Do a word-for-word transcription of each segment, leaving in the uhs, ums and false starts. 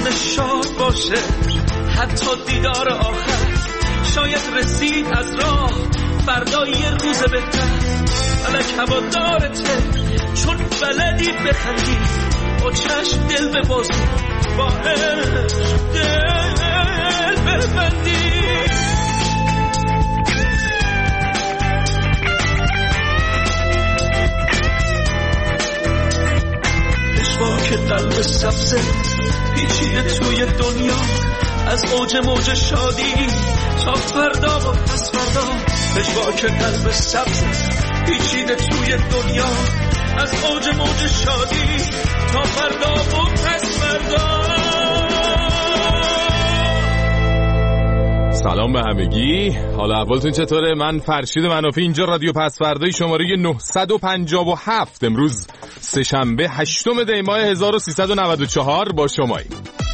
همه شاد باشه، حتی دیدار آخر شاید رسید از راه، فردا یه روز بهتر. فلک هوادارته چون بلدی بخندی، با چشم دل ببازی، با عشق دل ببندی. که قلب سبزه پیچیده توی دنیا، از اوج موج شادی تا فردا و پس فردا. پژواک قلب سبزه پیچیده توی دنیا، از اوج موج شادی تا فردا و پس فردا. سلام به همگی، حالا احوالتون چطوره؟ من فرشید منافی، اینجا رادیو پس فردای شماره نهصد و پنجاه و هفت، امروز سه شنبه هشتم دی ماه هزار و سیصد و نود و چهار با شماییم.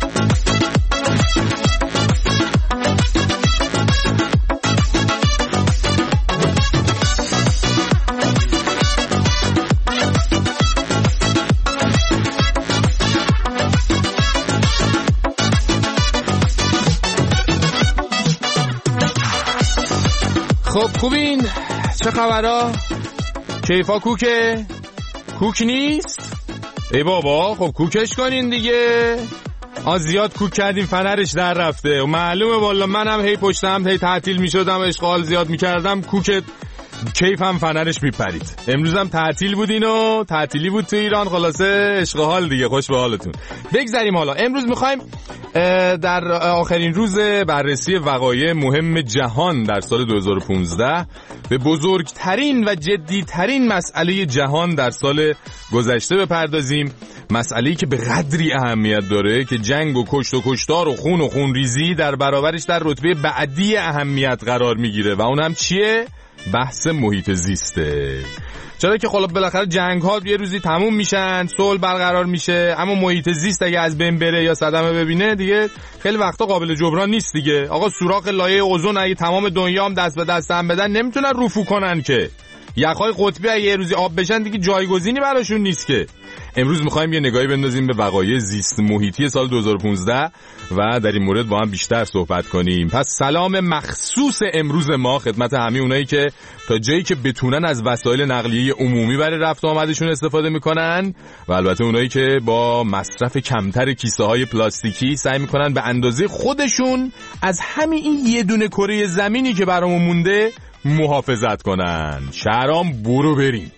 خب خوبین؟ چه خبرها؟ کیفا کوکه؟ کوک نیست؟ ای بابا خب کوکش کنین دیگه. آ زیاد کوک کردیم فنرش در رفته و معلومه والا منم هی پشتم هی تعطیل میشدم، اشغال زیاد میکردم، کوکت کیفم فنرش میپرید. امروزم تعطیل بودین و تعطیلی بود تو ایران، خلاصه اشغال دیگه. خوش به حالتون. بگذریم حالا. امروز میخوایم در آخرین روز بررسی وقایع مهم جهان در سال دو هزار و پانزده به بزرگترین و جدیترین مسئله جهان در سال گذشته بپردازیم. مسئله‌ای که به قدری اهمیت داره که جنگ و کشت و کشتار و خون و خونریزی در برابرش در رتبه بعدی اهمیت قرار میگیره و اون هم چیه؟ بحث محیط زیسته. چرا که خب بالاخره جنگ ها یه روزی تموم میشن، صلح برقرار میشه، اما محیط زیست اگه از بین بره یا صدمه ببینه دیگه خیلی وقتا قابل جبران نیست دیگه. آقا سوراخ لایه اوزون اگه تمام دنیا هم دست به دست هم بدن نمیتونن رفو کنن که. یخهای قطبی اگه یه روزی آب بشن دیگه جایگزینی براشون نیست که. امروز میخوایم یه نگاهی بندازیم به وقایع زیست محیطی سال دو هزار و پانزده و در این مورد با هم بیشتر صحبت کنیم. پس سلام مخصوص امروز ما خدمت همه اونایی که تا جایی که بتونن از وسایل نقلیه عمومی برای رفت و آمدشون استفاده میکنن و البته اونایی که با مصرف کمتر کیسه های پلاستیکی سعی میکنن به اندازه خودشون از همین این یه دونه کره زمینی که برامون مونده محافظت کنن. شهرام برو بریم.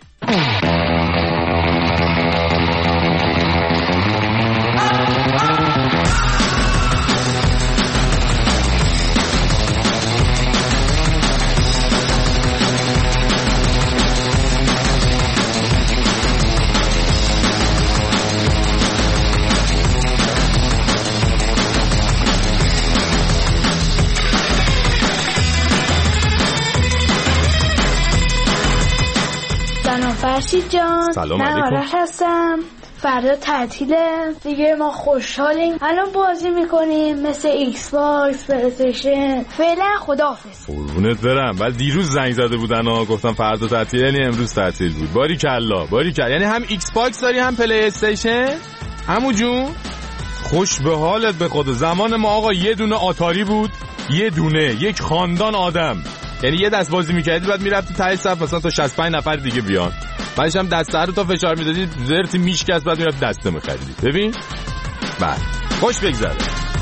فرشید جان، سلام من علیکم. آرش هستم. فردا تعطیله دیگه، ما خوشحالیم. الان بازی میکنیم مثل ایکس باکس، پلی‌استیشن. فعلا خداحافظ. قربونت برم. ولی دیروز زنگ زده بودن و گفتم فردا تعطیله، یعنی امروز تعطیل بود. باری کلا باری کلا. یعنی هم ایکس باکس داری هم پلی استیشن؟ عمو جون خوش به حالت به خدا. زمان ما آقا یه دونه آتاری بود، یه دونه، یک خاندان آدم. یعنی یه دست بازی میکردی بعد میرفتی ته صف مثلا تا شصت و پنج نفر دیگه بیان، بعدش هم دسته رو تا فشار میدادی زرتی میشکست، بعد میرفتی دسته میخریدی. ببین بعد خوش بگذره.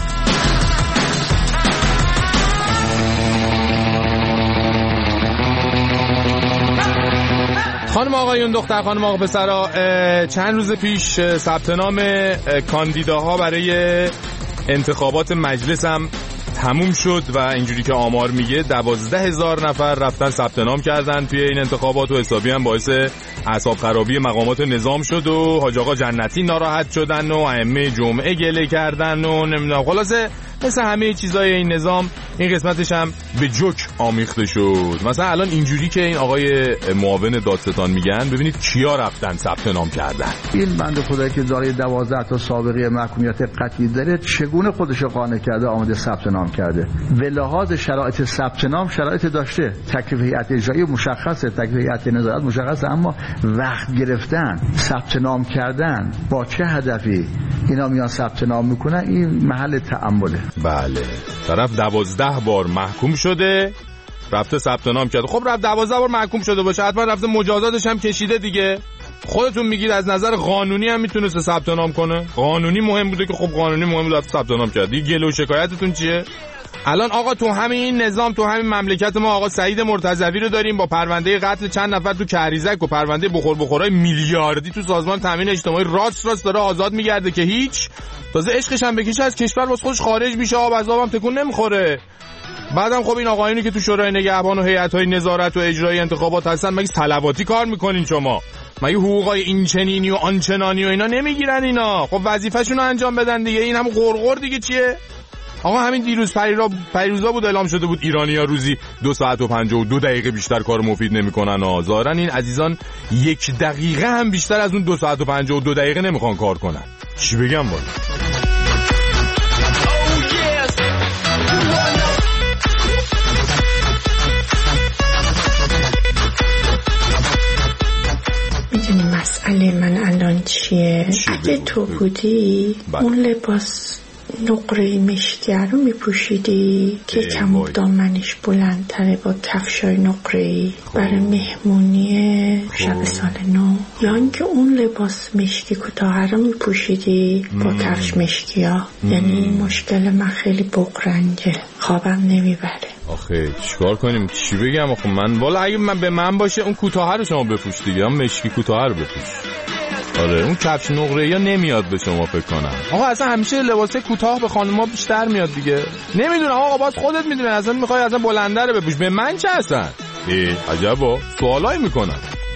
خانم آقایون، دختر خانم آقا پسرا، چند روز پیش ثبت نام کاندیداها برای انتخابات مجلس هم تموم شد و اینجوری که آمار میگه دوازده هزار نفر رفتن ثبت نام کردن توی این انتخابات و حسابی هم باعث اعصاب خرابی مقامات نظام شد و حاج آقا جنتی ناراحت شدن و ائمه جمعه گله کردن و نمیدونم، خلاصه مثل همه چیزای این نظام این قسمتش هم به جوک آمیخته شد. مثلا الان اینجوری که این آقای معاون دادستان میگن، ببینید کیا رفتن ثبت نام کردن. این بنده خدایی که دارای دوازده تا سابقه محکومیت قطعی داره چگونه خودش قانع کرده آمده ثبت نام کرده؟ به لحاظ شرایط ثبت نام شرایط داشته، تکلیف هیئت اجرایی مشخصه، تکلیف هیئت نظارت مشخصه، اما وقت گرفتن ثبت نام کردن با چه هدفی؟ اینا میان ثبت نام میکنن، این محل تأمله. بله، طرف دوازده بار محکوم شده رفته ثبت نام کرده. خب رفت دوازده بار محکوم شده باشه، حتما رفته مجازاتش هم کشیده دیگه. خودتون میگید از نظر قانونی هم میتونسته ثبت نام کنه؟ قانونی مهم بوده که خب قانونی مهم بوده رفت ثبت نام کرد. دیگه گله و شکایتتون چیه؟ الان آقا تو همین نظام، تو همین مملکت ما آقا سعید مرتضوی رو داریم با پرونده قتل چند نفر تو کریزک و پرونده بخور بخورای میلیاردی تو سازمان تامین اجتماعی راست راست داره آزاد میگرده که هیچ. تازه عشقش هم بکشه از کشور واسه خودش خارج میشه، آب از آبم تکون نمیخوره. بعدم خب این آقایونی که تو شورای نگهبان و هیئت‌های نظارت و اجرایی انتخابات هستن، مگه صلواتی کار میکنین شما؟ مگه حقوقای این چنینی و آنچنانی و اینا نمیگیرن اینا؟ خب وظیفه‌شون رو انجام بدن دیگه. این هم غرغر دیگه چیه؟ آقا همین دیروز پریرا پریروزا بود اعلام شده بود ایرانی‌ها روزی دو ساعت و پنجاه و دو دقیقه بیشتر کار مفید نمی‌کنن. آزارن این عزیزان یک دقیقه هم بیشتر از اون دو ساعت و پنجاه و دو دقیقه نمیخوان کار کنن. چی بگم والا؟ میدونی مسئله من الان چیه؟ اگه تو بودی بله. اون لباس نقره مشکی رو میپوشیدی که کم دامنش بلندتره با کفشای نقره‌ای برای مهمونی شب سال نو، یا اینکه اون لباس مشکی کوتاه رو میپوشیدی با کفش مشکی ها. یعنی مشکل من خیلی بغرنگه، خوابم نمیبره. آخه چیکار کنیم؟ چی بگم؟ آخه من والا اگه من به من باشه اون کوتاه رو شما بپوش دیگه، هم مشکی کوتاه رو بپوش. آره اون کفش نقره یا نمیاد به شما فکر کنم. آقا اصلا همیشه لباس کوتاه به خانم‌ها بیشتر میاد دیگه. نمیدونم آقا، باز خودت میدونی. اصلا میخوای اصلا بلندتر بپوش، به من چه اصلا؟ ای عجبا سوالایی میکنن.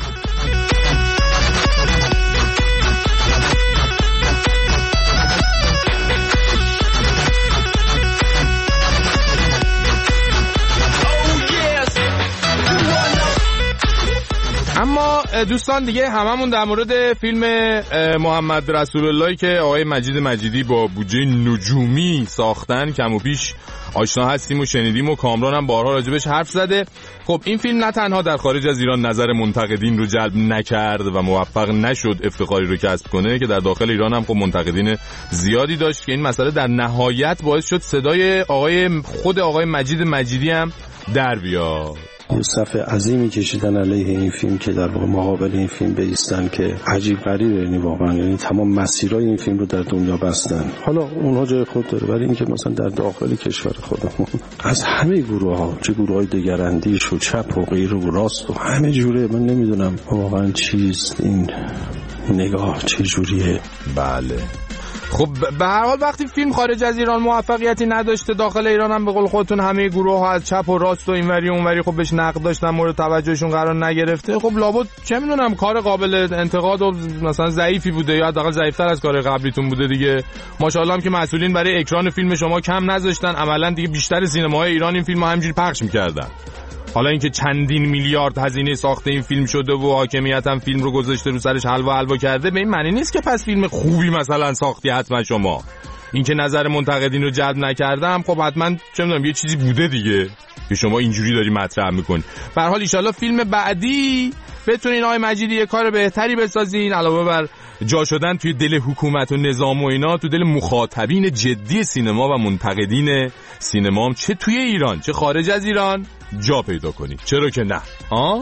اما دوستان دیگه هممون در مورد فیلم محمد رسول اللهی که آقای مجید مجیدی با بودجه نجومی ساختن کم و بیش آشنا هستیم و شنیدیم و کامران هم بارها راجبش حرف زده. خب این فیلم نه تنها در خارج از ایران نظر منتقدین رو جلب نکرد و موفق نشد افتخاری رو کسب کنه، که در داخل ایران هم خب منتقدین زیادی داشت، که این مسئله در نهایت باعث شد صدای آقای خود آقای مجید مجیدی هم در بیاد. یه صف عظیمی کشیدن علیه این فیلم که در واقع مقابل این فیلم بایستن که عجیب غریبه. یعنی واقعا یعنی تمام مسیرهای این فیلم رو در دنیا بستن. حالا اونها جای خود داره، ولی اینکه مثلا در داخل کشور خودمون از همه گروه ها، چه گروه های دگراندیش و چپ و غیر و راست و همه جوره، من نمیدونم واقعا چیست این نگاه چه جوریه. بله خب به هر حال وقتی فیلم خارج از ایران موفقیتی نداشته، داخل ایران هم به قول خودتون همه گروه ها از چپ و راست و اینوری و اونوری خب بهش نقد داشتن، مورد توجهشون قرار نگرفته، خب لابد چه میدونم کار قابل انتقاد و مثلا ضعیفی بوده یا حداقل ضعیف‌تر از کار قبلیتون بوده دیگه. ماشاءالله هم که مسئولین برای اکران فیلم شما کم نذاشتن، عملاً دیگه بیشتر سینماهای ایران این فیلمو همینجوری پخش می‌کردن. حالا اینکه چندین میلیارد هزینه ساخته این فیلم شده و حاکمیت هم فیلم رو گذاشته رو سرش حلوا حلوا کرده، به این معنی نیست که پس فیلم خوبی مثلا ساختی حتما شما. اینکه نظر منتقدین رو جلب نکردم خب حتما چه میدونم یه چیزی بوده دیگه که شما اینجوری داری مطرح میکنی. به هر حال ان شاءالله فیلم بعدی بتونین آقای مجیدی یه کار بهتری بسازین، علاوه بر جا شدن توی دل حکومت و نظام و اینا، تو دل مخاطبین جدی سینما و منتقدین سینما هم چه توی ایران چه خارج از ایران جا پیدا کنید. چرا که نه؟ آه؟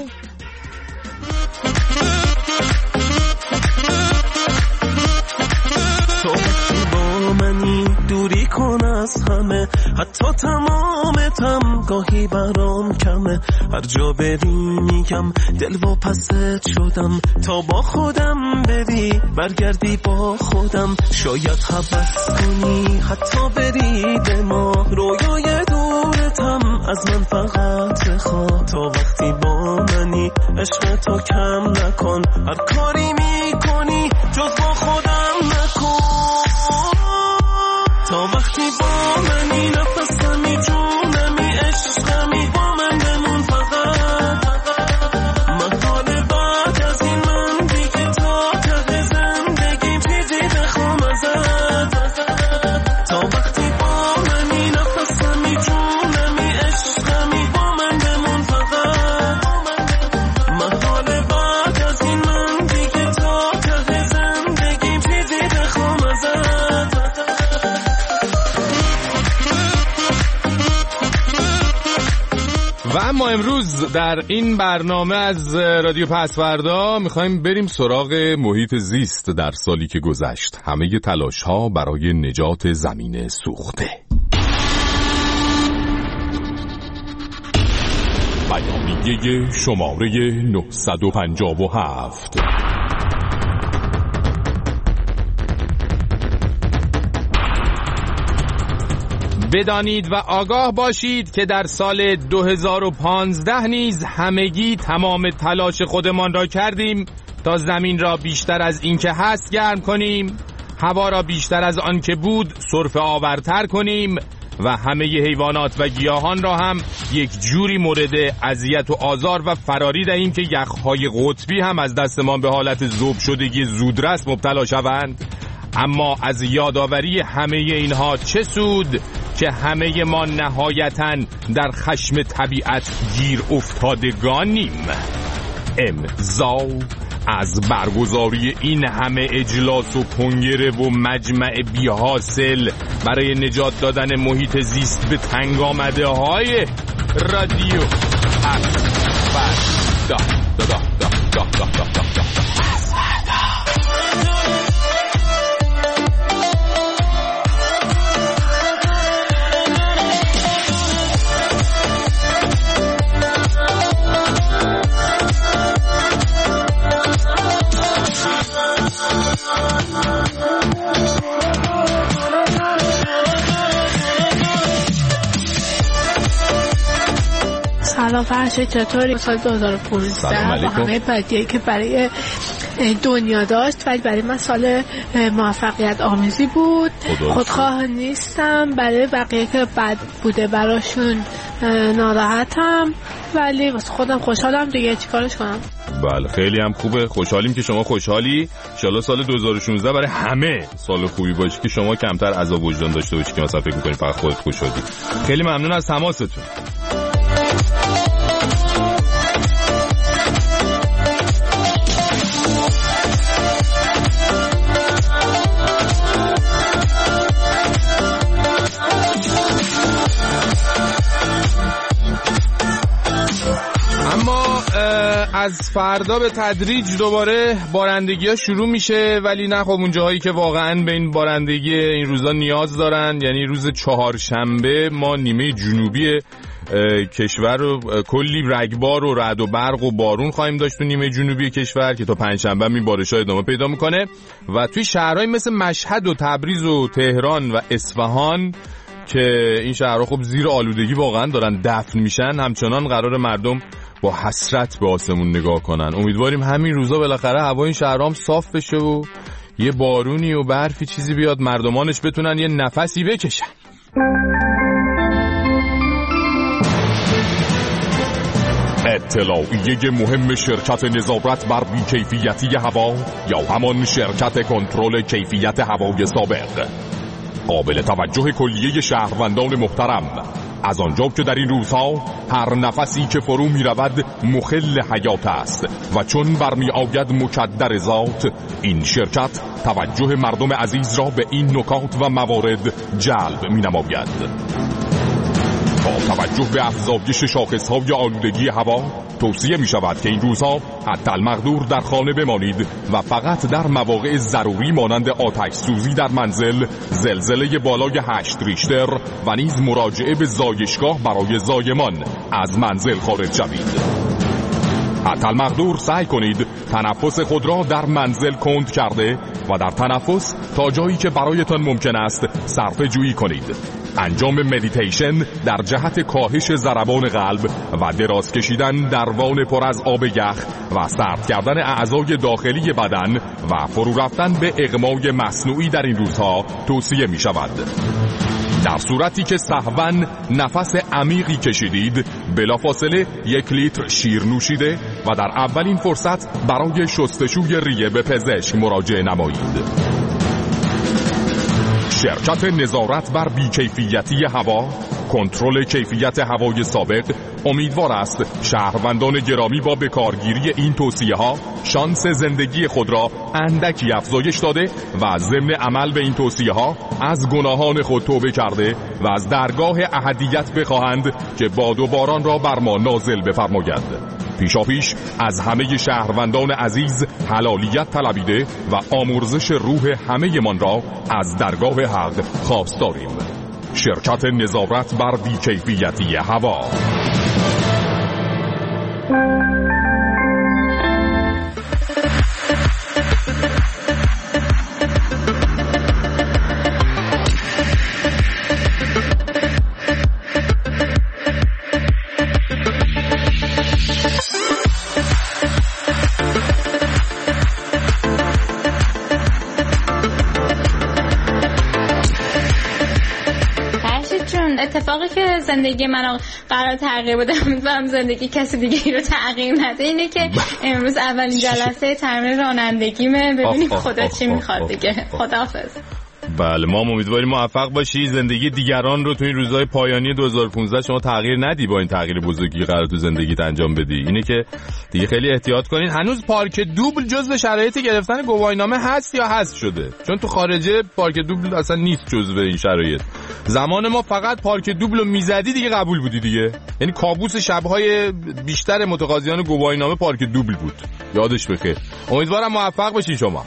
تو با منی دوری کن از همه، حتی تمامتم گاهی برام کمه، هر جا بری میگم دل و پست شدم، تا با خودم بری برگردی با خودم، شاید حبس کنی حتی بری به ما، رویای دورتم از من فقط بخوا، تا وقتی با منی عشق تو کم نکن، هر کاری میکنی جز با خودم نکن، تا وقتی با منی نفسمی جونمی عشقمی با من بمون فقط، محال بعد از این من دیگه تا ته زندگیم چیزی بخوام ازت، تا وقتی با منی نفسمی جونمی عشقمی با من بمون فقط، محال بعد از این من دیگه تا ته زندگیم چیزی بخوام ازت. اما امروز در این برنامه از رادیو پسوردا میخوایم بریم سراغ محیط زیست در سالی که گذشت. همه تلاش ها برای نجات زمین سوخته. بیانیه شماره نهصد و پنجاه و هفت. بدانید و آگاه باشید که در سال دو هزار و پانزده نیز همگی تمام تلاش خودمان را کردیم تا زمین را بیشتر از این که هست گرم کنیم، هوا را بیشتر از آن که بود سرفه آورتر کنیم و همه حیوانات و گیاهان را هم یک جوری مورد اذیت و آزار و فراری دهیم که یخهای قطبی هم از دستمان به حالت ذوب شدگی زودرس مبتلا شوند. اما از یادآوری همه اینها چه سود که همه ما نهایتاً در خشم طبیعت گیر افتادگانیم. امضا از برگزاری این همه اجلاس و کنگره و مجمع بی حاصل برای نجات دادن محیط زیست به تنگ آمده های رادیو پسوردا. دا دا دا دا دا دا دا دا. سلام فرشید، چطوری؟ سال دو هزار و پانزده با همه بدیایی که برای دنیا داشت ولی برای من سال موفقیت آمیزی بود. خودخواه نیستم، برای بقیه که بد بوده براشون ناراحتم ولی واسه خودم خوشحالم دیگه، چیکارش کنم؟ بله خیلی هم خوبه، خوشحالیم که شما خوشحالی. ان شاءالله سال دو هزار و شانزده برای همه سال خوبی باشه که شما کمتر عذاب وجدان داشته باشی که مثلا فکر می‌کنی فقط خودت خوشحالی. خیلی ممنون از تماستون. از فردا به تدریج دوباره بارندگی ها شروع میشه، ولی نه خب اون جاهایی که واقعا به این بارندگی این روزا نیاز دارن. یعنی روز چهارشنبه ما نیمه جنوبی کشور رو کلی رگبار و رعد و برق و بارون خواهیم داشت تو نیمه جنوبی کشور که تا پنجشنبه این بارش‌ها ادامه پیدا میکنه و توی شهرهای مثل مشهد و تبریز و تهران و اصفهان که این شهرها خب زیر آلودگی واقعا دارن دفن میشن، همچنان قرار مردم با حسرت به آسمون نگاه کنن. امیدواریم همین روزا بالاخره هوای این شهرها هم صاف بشه و یه بارونی و برفی چیزی بیاد مردمانش بتونن یه نفسی بکشن. اطلاعیه مهم شرکت نظارت بر بی‌کیفیتی هوا یا همان شرکت کنترل کیفیت هوای سابق. قابل توجه کلیه شهروندان محترم، از آنجا که در این روزها هر نفسی که فرو می رود مخل حیات است و چون برمی آید مکدر ذات، این شرکت توجه مردم عزیز را به این نکات و موارد جلب می نماید. با توجه به افزایش شاخص‌های آلودگی هوا توصیه می شود که این روزها حداالمقدور در خانه بمانید و فقط در مواقع ضروری مانند آتش سوزی در منزل، زلزله بالای هشت ریشتر و نیز مراجعه به زایشگاه برای زایمان از منزل خارج شوید. حداالمقدور سعی کنید تنفس خود را در منزل کند کرده و در تنفس تا جایی که برایتان ممکن است صرفه جویی کنید. انجام مدیتیشن در جهت کاهش ضربان قلب و دراز کشیدن در وان پر از آب یخ و سرد کردن اعضای داخلی بدن و فرو رفتن به اغمای مصنوعی در این روزها توصیه می شود. در صورتی که سهواً نفس عمیقی کشیدید، بلافاصله یک لیتر شیر نوشیده و در اولین فرصت برای شستشوی ریه به پزشک مراجعه نمایید. شرکت نظارت بر بی‌کیفیتی هوا، کنترل کیفیت هوای سابق امیدوار است شهروندان گرامی با بکارگیری این توصیه ها شانس زندگی خود را اندکی افزایش داده و ضمن عمل به این توصیه ها از گناهان خود توبه کرده و از درگاه احدیت بخواهند که باد و باران را بر ما نازل بفرماید. پیشاپیش از همه شهروندان عزیز حلالیت طلبیده و آمرزش روح همه من را از درگاه حق خواستاریم. شرکت نظارت بر بی‌کیفیتی هوا. اتفاقی که زندگی من قرار تغییر بده، امیدوارم زندگی کسی دیگه رو تغییر نده، اینه که امروز اولین جلسه تمرین رانندگیمه، ببینیم خدا چی میخواد دیگه. خداحافظ. بله، ما امیدواریم موفق باشی، زندگی دیگران رو تو این روزهای پایانی دو هزار و پانزده شما تغییر ندی با این تغییر بزرگی قرار تو زندگیت انجام بدی. اینه که دیگه خیلی احتیاط کنین. هنوز پارک دوبل جزو شرایط گرفتن گواهینامه هست یا حذف شده؟ چون تو خارجه پارک دوبل اصلا نیست جزو این شرایط. زمان ما فقط پارک دوبل رو میزدی دیگه قبول بودی دیگه. یعنی کابوس شب‌های بیشتر متقاضیان گواهینامه پارک دوبل بود. یادش بخیر. امیدوارم موفق باشین شما.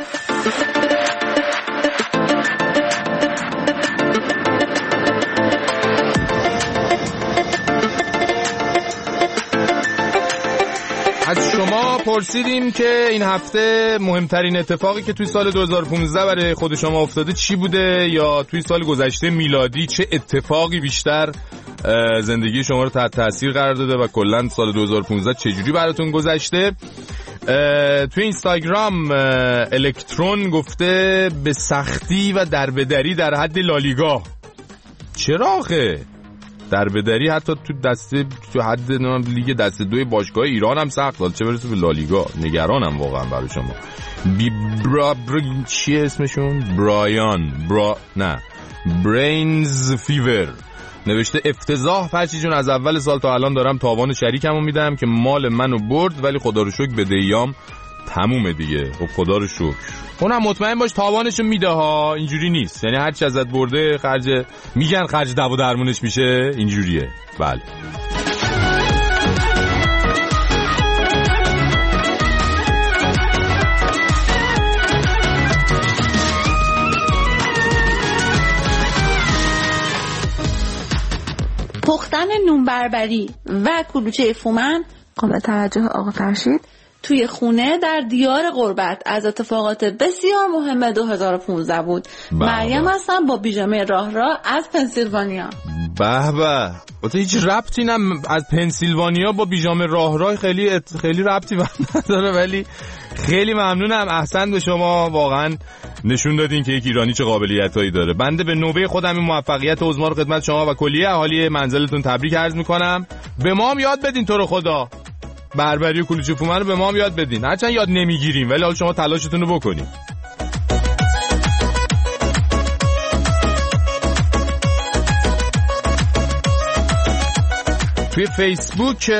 از شما پرسیدیم که این هفته مهمترین اتفاقی که توی سال دو هزار و پانزده برای خود شما افتاده چی بوده، یا توی سال گذشته میلادی چه اتفاقی بیشتر زندگی شما رو تحت تاثیر قرار داده و کلا سال دو هزار و پانزده چجوری براتون گذشته. توی اینستاگرام الکترون گفته به سختی و دربدری در حد لالیگا. چرا آخه؟ دربدری حتی تو دسته تو حد لیگ دسته دوی باشگاه ایران هم سخت، چه برسه به لالیگا. نگرانم واقعا برای شما. بی برا بر... چی اسمشون؟ برایان برا نه برینز فیور نوشته افتضاح فرشی جون، از اول سال تا الان دارم تاوان شریکمو میدم که مال منو برد، ولی خدا رو شکر بدهیام تمومه دیگه. خب خدا رو شکر. اونم مطمئن باش تاوانشو میده ها، اینجوری نیست. یعنی هر چی ازت برده خرج میگن خرج دو درمونش میشه، اینجوریه. بله. پختن نون بربری و کلوچه فومن قابل توجه آقا فرشید توی خونه در دیار غربت از اتفاقات بسیار مهم دو هزار و پانزده بود. مریم هستم با بیژامه راه راه از پنسیلوانیا. به به. البته هیچ ربطی نم از پنسیلوانیا با بیژامه راه راه خیلی ات... خیلی ربطی نداره، ولی خیلی ممنونم. احسن به شما، واقعا نشون دادین که یک ایرانی چه قابلیتایی داره. بنده به نوبه خودم این موفقیت عظما رو خدمت شما و کلیه اهالی منزلتون تبریک عرض میکنم. به ما هم یاد بدین تو رو خدا. بربری و کلوچه فومن رو به ما هم یاد بدین. هرچند یاد نمیگیریم ولی حالا شما تلاشتون رو بکنین. توی فیسبوک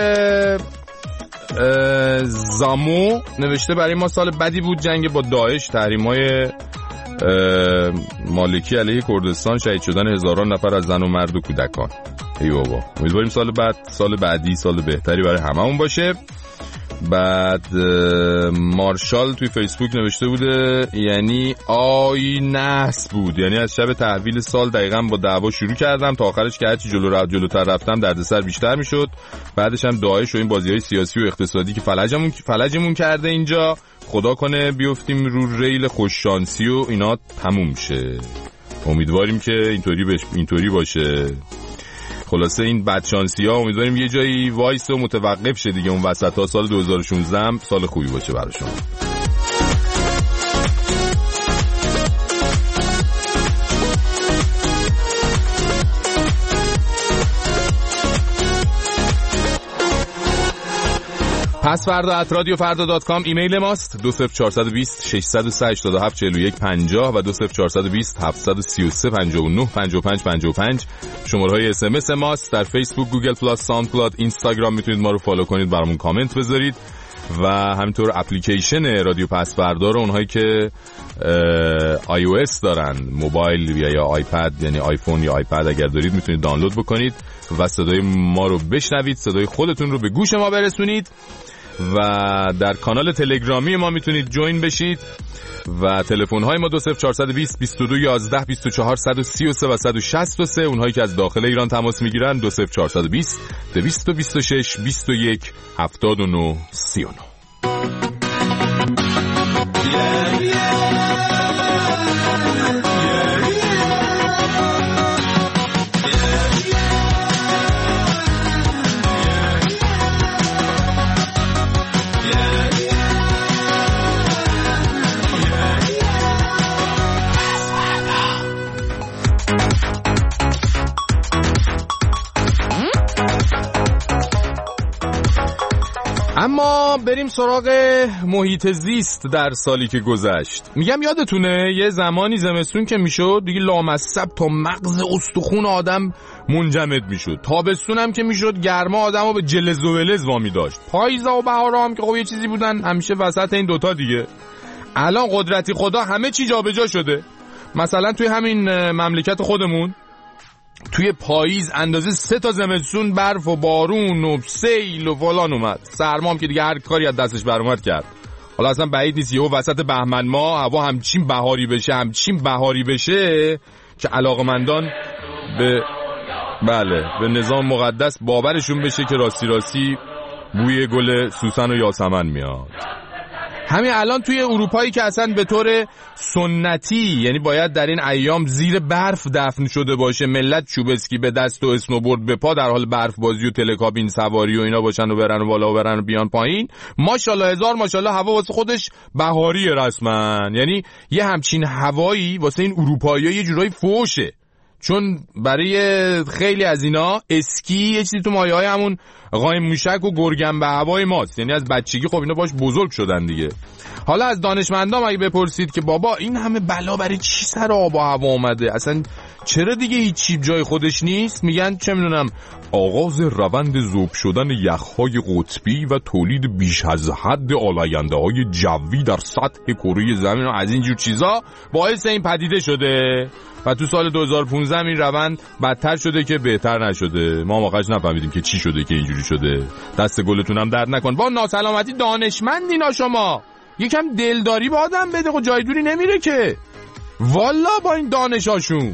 زامو نوشته برای ما سال بدی بود، جنگ با داعش، تحریم‌های مالکی علیه کردستان، شهید شدن هزاران نفر از زن و مرد و کودکان. ای بابا، امیدواریم سال بعد سال بعدی سال بهتری برای هممون باشه. بعد مارشال توی فیسبوک نوشته بوده یعنی آی نحس بود، یعنی از شب تحویل سال دقیقاً با دعوا شروع کردم تا آخرش که هرچی جلو رفت جلوتر رفتم دردسر بیشتر میشد. بعدش هم داعش و این بازی‌های سیاسی و اقتصادی که فلجمون فلجمون کرده اینجا، خدا کنه بیفتیم رو ریل خوششانسی و اینا تموم شه. امیدواریم که اینطوری بش... اینطوری باشه. خلاصه این بدشانسی ها امیدواریم یه جایی وایس و متوقف شه دیگه. اون وسط ها سال دو هزار و شانزده هم سال خوبی باشه برای شما. پس فردا ات رادیو فردا دات کام ایمیل ماست. دو صفر چهار دو صفر شش صفر سه هشت هفت چهار یک پنجاه و دو صفر چهار دو صفر هفت سه سه پنج نه پنج پنج پنج پنج شماره های اس ام اس ماست. در فیسبوک، گوگل پلاس، ساوند کلاود، اینستاگرام میتونید ما رو فالو کنید، برامون کامنت بذارید و همینطور اپلیکیشن رادیو پس فردا رو اونهایی که آی او اس دارن، موبایل یا یا آیپد، یعنی آیفون یا آیپد اگر دارید میتونید دانلود بکنید و صدای ما رو بشنوید، صدای خودتون رو به گوش ما برسونید. و در کانال تلگرامی ما میتونید جوین بشید و تلفن های ما دو صفر چهار دو صفر بیست و دو یازده بیست و چهار صد و سی و سه و صد و شصت و سه. اونهایی که از داخل ایران تماس میگیرن دو صفر چهار دو صفر دویست و بیست و شش بیست و یک هفتاد و نه سی و نه. اما بریم سراغ محیط زیست در سالی که گذشت. میگم یادتونه یه زمانی زمستون که میشد دیگه لامصب تا مغز استخون آدم منجمد میشد، تابستون هم که میشد گرما آدمو به جلز و ولز وامی داشت، پاییزا و بهارا هم که خب یه چیزی بودن همیشه وسط این دوتا دیگه. الان قدرتی خدا همه چی جابجا شده. مثلا توی همین مملکت خودمون توی پاییز اندازه سه تا زمستون برف و بارون و سیل و فلان اومد، سرما هم که دیگه هر کاری از دستش بر اومد کرد. حالا اصلا بعید نیست یهو وسط بهمن ماه هوا همچین بهاری بشه همچین بهاری بشه که علاقمندان به بله به نظام مقدس باورشون بشه که راستی راستی بوی گل سوسن و یاسمن میاد. همین الان توی اروپایی که اصلا به طور سنتی یعنی باید در این ایام زیر برف دفن شده باشه، ملت چوب اسکی به دست و اسنوبورد به پا در حال برف بازی و تلکابین سواری و اینا باشن و برن و بالا و برن و بیان پایین، ماشاءالله هزار ماشاءالله هوا واسه خودش بهاریه رسما. یعنی یه همچین هوایی واسه این اروپایی‌ها یه جورایی فوشه، چون برای خیلی از اینا اسکی یه چیزی تو مایه‌های همون قایم موشک و گرگم به هوای ماست، یعنی از بچگی خب اینا باش بزرگ شدن دیگه. حالا از دانشمندام اگه بپرسید که بابا این همه بلا برای چی سر آب و هوا اومده، اصلا چرا دیگه هیچی جای خودش نیست، میگن چه میدونم آغاز روند ذوب شدن یخهای قطبی و تولید بیش از حد آلاینده‌های جوی در سطح کره زمین و از اینجور چیزا باعث این پدیده شده و تو سال دو هزار و پانزده این روند بدتر شده که بهتر نشده. ما واقعاش نفهمیدیم که چی شده که اینجوری شده. دست گلتون هم درد نکن. با ناسلامتی دانشمندینا شما یکم دلداری با آدم بده و جای دوری نمیره که والا با این دانشاشون.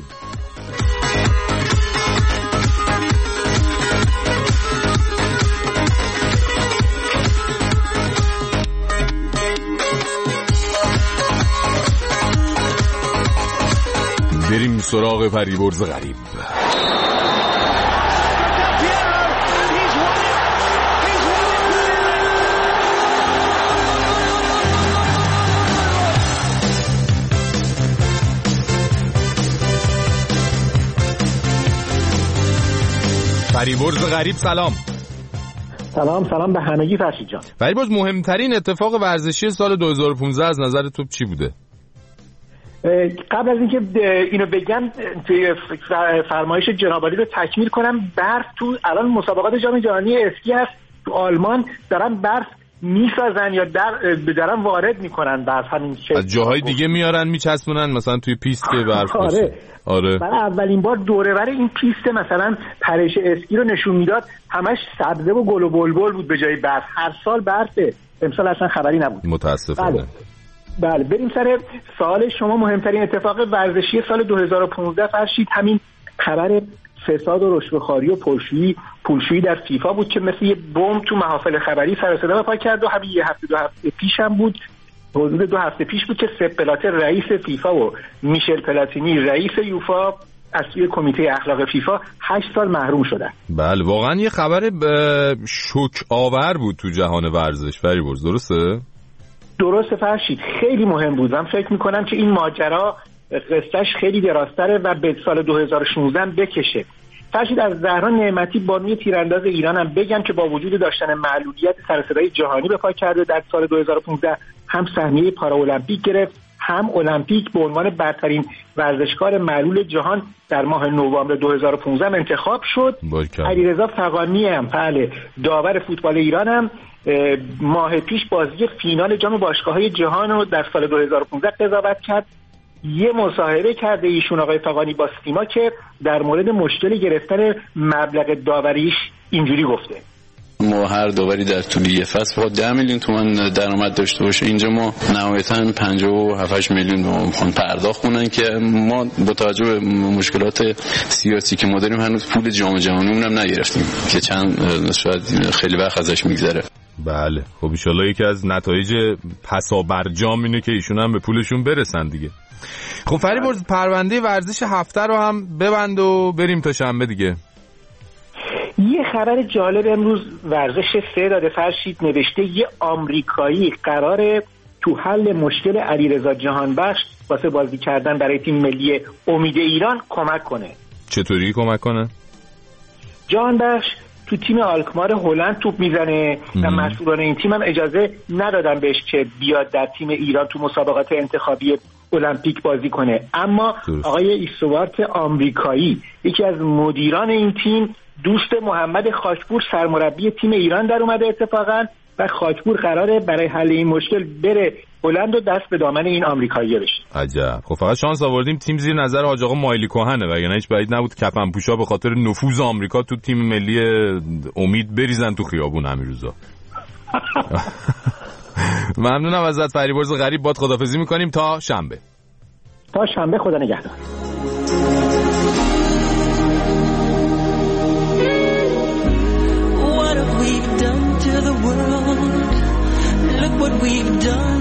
بریم سراغ فریبرز غریب. فریبرز غریب سلام. سلام سلام به همگی فرشید جان. فریبرز مهمترین اتفاق ورزشی سال دو هزار و پانزده از نظر تو چی بوده؟ قبل از اینکه اینو بگم توی فرمایش جناب عالی رو تکمیل کنم، برف تو الان مسابقات جام جهانی اسکی هست تو آلمان دارن برف میسازن یا در دارن وارد میکنن برف، همین از جاهای دیگه میارن میچسبونن مثلا توی پیست که برف باشه. آره آره برای اولین بار دوره‌ور این پیست مثلا پرش اسکی رو نشون میداد همش سبزه و گل و بلبل بود به جای برف. هر سال برفه، امسال اصلا خبری نبود متاسفانه. بله. بله بریم سر سوال شما. مهمترین اتفاق ورزشی سال دو هزار و پانزده فرشید همین خبر فساد و رشوه‌خواری و پولشویی پولشویی در فیفا بود که مثل یه بمب تو محافل خبری سر و صدا پا کرد و همین یه هفته دو هفته پیش هم بود، حدود دو هفته پیش بود که سپ بلاتر رئیس فیفا و میشل پلاتینی رئیس یوفا از سوی کمیته اخلاق فیفا هشت سال محروم شدن. بله واقعا یه خبر شوک آور بود تو جهان ورزش فریبرز، درسته؟ درسته فرشید، خیلی مهم بود. من فکر میکنم که این ماجرا قصهش خیلی درازتره و به سال دو هزار و شانزده بکشه. فرشید از زهرا نعمتی بانوی تیرانداز ایران هم بگم که با وجود داشتن معلولیت سر صدای جهانی به پا کرده در سال دو هزار و پانزده هم سهمیه پاراولمپیک گرفت، هم المپیک به عنوان برترین ورزشکار معلول جهان در ماه نوامبر دو هزار و پانزده انتخاب شد. علیرضا فغانی هم بله داور فوتبال ایران هم ماه پیش بازی فینال جام باشگاه‌های جهان رو در سال دو هزار و پانزده قضاوت کرد. یه مصاحبه کرده ایشون آقای فغانی با سیما که در مورد مشکل گرفتن مبلغ داوریش اینجوری گفته: ما هر داوری در طول یه فصل با ده میلیون تومان درآمد داشته باشه، اینجا ما نهایتاً پنجاه و هفت میلیون به ما میخوان پرداخت کنن که ما با توجه به مشکلات سیاسی که ما داریم هنوز پول جام جهانیمون هم نگرفتیم که چند شاید خیلی وقت ازش میگذره. بله خب ان شاءالله یکی از نتایج پسا برجام اینه که ایشون هم به پولشون برسن دیگه. خب فریبرز پرونده ورزش هفته رو هم ببند و بریم تا شنبه دیگه. یه خبر جالب امروز ورزش سه داده فرشید، نوشته یه آمریکایی قراره تو حل مشکل علیرضا جهانبخش واسه بازی کردن برای تیم ملی امید ایران کمک کنه. چطوری کمک کنه؟ جهانبخش تو تیم آلکمار هلند توپ میزنه و مسئولان این تیم هم اجازه ندادن بهش که بیاد در تیم ایران تو مسابقات انتخابی المپیک بازی کنه، اما درست. آقای ایستوارت آمریکایی یکی از مدیران این تیم دوست محمد خاکپور سرمربی تیم ایران در اومده اتفاقا و خاکپور قراره برای حل این مشکل بره هلند و دست به دامن این آمریکایی‌ها بشه. عجب. خب فقط شانس آوردیم تیم زیر نظر حاج آقا مایلی کوهنه وگرنه هیچ بعید نبود کفن پوشا به خاطر نفوذ آمریکا تو تیم ملی امید بریزن تو خیابون همین روزا. ممنونم ازت فریبرز غریب، باد خدافظی میکنیم تا شنبه. تا شنبه، خدا نگهدار. What have we done to the world? Look what we've done.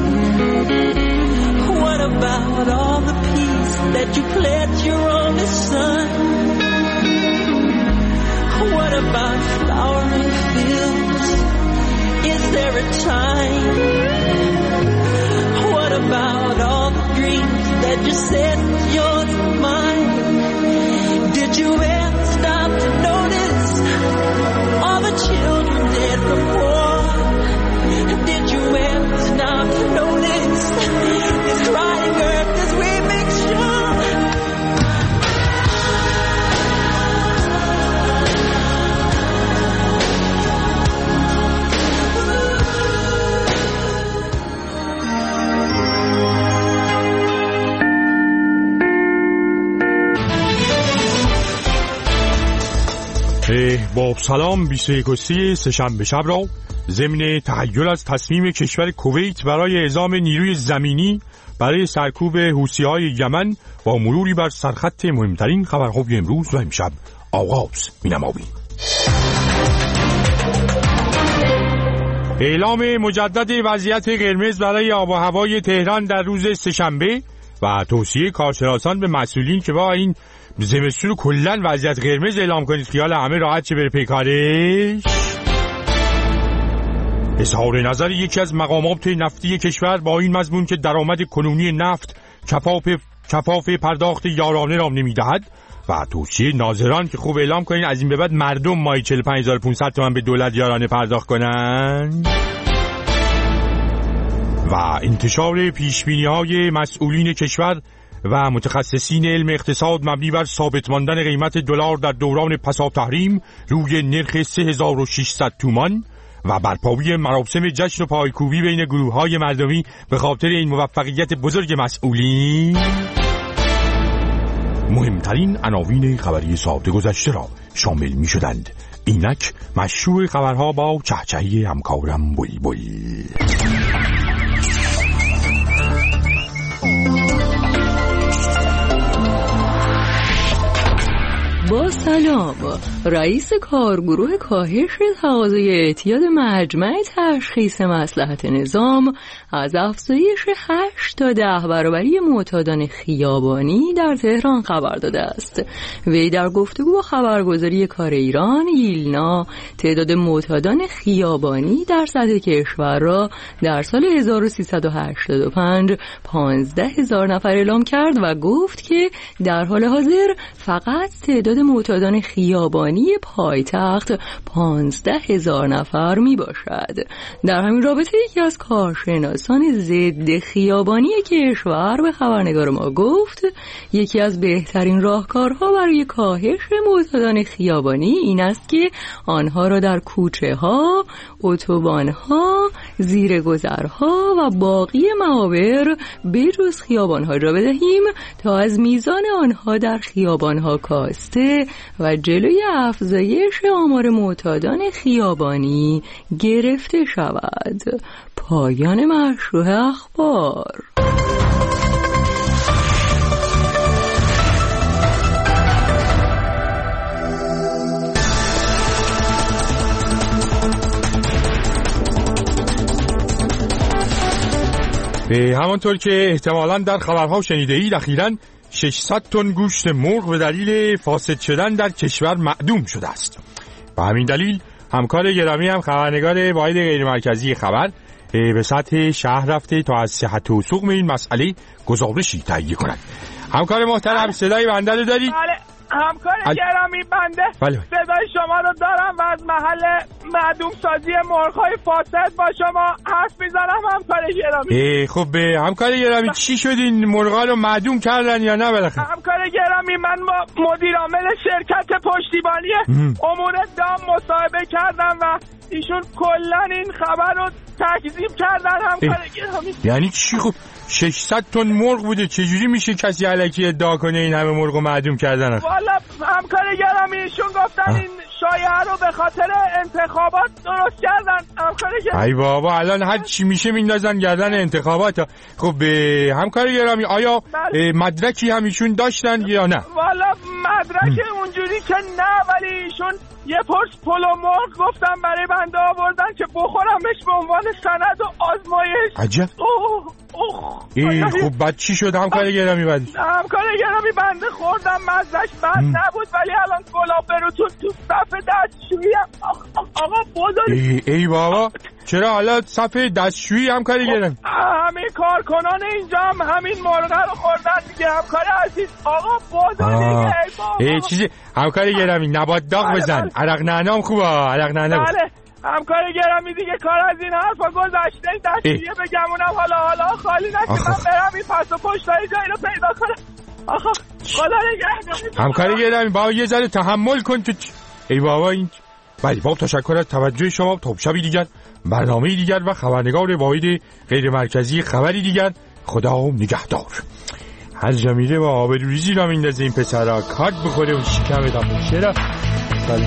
What about all the peace that you pledged your only son? What about flowering fields? Is there a time? What about all the dreams that you said was yours and mine? Did you ever stop to notice all the children dead from war? Did you ever stop to notice this crying earth as we make sure? با سلام بیست و یکم سه‌شنبه شب را ضمن تحیر از تصمیم کشور کویت برای اعزام نیروی زمینی برای سرکوب حوثی‌های یمن با مروری بر سرخط مهمترین خبرهای امروز و امشب آغاز می‌نماییم. اعلام مجدد وضعیت قرمز برای آب و هوای تهران در روز سه‌شنبه و توصیه کارشناسان به مسئولین که با این زمستون کلن وضعیت قرمز اعلام کنید خیال همه راحت چه بره پیکارش. اظهار نظر یکی از مقامات نفتی کشور با این مضمون که درآمد کنونی نفت کفاف کفاف پرداخت یارانه را نمیدهد و توصیه ناظران که خوب اعلام کنین از این به بعد مردم ماهی چهل و پنج هزار و پانصد تومان به دولت یارانه پرداخت کنن. و انتشار پیشبینی‌های مسئولین کشور و متخصصین علم اقتصاد مبنی بر ثابت ماندن قیمت دلار در دوران پسا تحریم روی نرخ سه هزار و ششصد تومان و برپایی مراسم جشن و پایکوبی بین گروه‌های مردمی به خاطر این موفقیت بزرگ مسئولین مهمترین عناوین خبری ساعت گذشته را شامل می شدند. اینک مشروع خبرها با چهچهی همکارم بلبل. با سلام، رئیس کارگروه کاهش تقاضای اعتیاد مجمع تشخیص مصلحت نظام از افزایش هشت تا ده برابری معتادان خیابانی در تهران خبر داده است. وی در گفتگو با خبرگزاری کار ایران ایلنا تعداد معتادان خیابانی در سطح کشور را در سال هزار و سیصد و هشتاد و پنج پانزده هزار نفر اعلام کرد و گفت که در حال حاضر فقط تعداد معتادان خیابانی پایتخت پانزده هزار نفر می باشد. در همین رابطه یکی از کارشناسان ضد خیابانی کشور به خبرنگار ما گفت یکی از بهترین راهکارها برای کاهش معتادان خیابانی این است که آنها را در کوچه ها، اتوبان ها، زیرگذرها و باقی معابر بجز خیابان ها را بدهیم تا از میزان آنها در خیابان ها کاسته و جلوی افزایش آمار معتادان خیابانی گرفته شود. پایان مشروع اخبار. همانطور که احتمالاً در خبرها شنیده اید اخیراً ششصد تن گوشت مرغ به دلیل فاسد شدن در کشور معدوم شده است. به همین دلیل همکار گرامی هم خبرنگار واحد غیرمرکزی خبر به سطح شهر رفته تا از صحت و سقم این مسئله گزارشی تهیه کند. همکار محترم صدای بنده رو دارید؟ بله همکار ال... گرامی بنده بله. صدای شما رو دارم و از محل معدوم سازی مرغ‌های فاسد با شما حرف میزنم همکار گرامی. خب همکار گرامی چی شد این مرغ‌ها رو معدوم کردن یا نه بالاخره؟ همکار گرامی من با مدیر عامل شرکت پشتیبانی امور دام مصاحبه کردم و ایشون کلا این خبر رو تکذیب کردن همکار گرامی. یعنی چی؟ خب ششصد تن مرغ بوده، چجوری میشه کسی الکی ادعا کنه این همه مرغ رو معدوم کردن؟ والا همکار گرامی ایشون گفتن اه. این شایعه رو به خاطر انتخابات درست کردن همکار گرامی. ای بابا الان هر چی میشه میندازن گردن انتخابات. خب به همکار گرامی آیا بله. مدرکی هم ایشون داشتن یا نه؟ والا مدرک م. اونجوری که نه، ولی ایشون یه پرس پلو مرغ گفتم برای بنده آوردن که بخورمش به عنوان سند و آزمایش. عجب. اوه اوه ای خب بعد چی شد همکار گرامی؟ بعد همکار گرامی بنده خوردم مزهش بد نبود، ولی الان گلاب بروتون تو صف دستشویی آقا بزرگ. ای, ای بابا چرا حالا صف دستشویی همکار گرامی؟ همین کارکنان اینجا هم همین مرغ رو خوردن دیگه همکار عزیز. آقا بزرگ. ای چیزی همکار گرامی نبات داغ بزن. عرق نعنام خوبه، عرق نعنام. بله همکار گرامی دیگه کار از این حرفا گذشته. دستشویی بگمونم حالا حالا خالی نشه من برم این پس و پشتای جایی رو پیدا کنم. آخه خدا نگهدار. همکار گرامی بابا یه ذره تحمل کن تو. ای بابا این بله بابا تشکر از توجه شما. تا شبی دیگر برنامه دیگر و خبرنگار واحد غیر مرکزی خبری دیگر. خدا نگهدار. هر جمیله و آبروریزی را میندازه این پسرها کارت بخوره و شکم دامون چرا بله.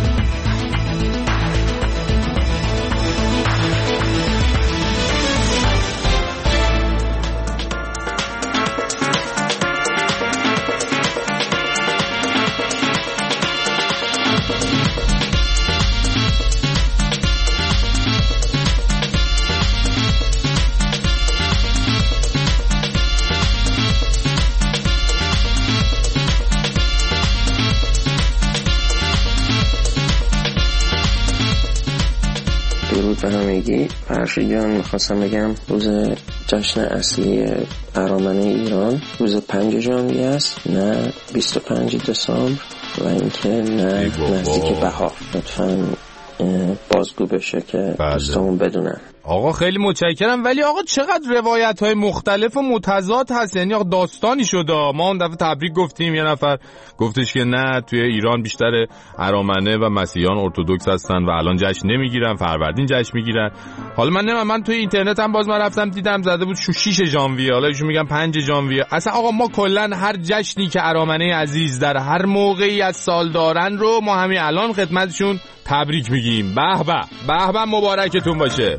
به همگی. فرشید جان میخواستم بگم روز جشن اصلی ارامنه ایران روز پنج ژانویه است نه بیست و پنج دسامبر و اینکه نه نزدیک بهار. لطفاً بازگو بشه که دوستامون بدونن. آقا خیلی متشکرم، ولی آقا چقدر روایت های مختلف و متضاد هست، یعنی آقا داستانی شده. ما اون دفعه تبریک گفتیم، یه نفر گفتش که نه توی ایران بیشتر ارامنه و مسیحیان ارتدوکس هستن و الان جشن نمیگیرن، فروردین جشن میگیرن. حالا من نمیم من توی اینترنت هم باز من رفتم دیدم زده بود شش ژانویه، حالا ایشون میگن پنج ژانویه. اصلا آقا ما کلا هر جشنی که ارامنه عزیز در هر موقعی از سال دارن رو ما همین الان خدمتشون تبریک میگیم. به به به به مبارکتون باشه.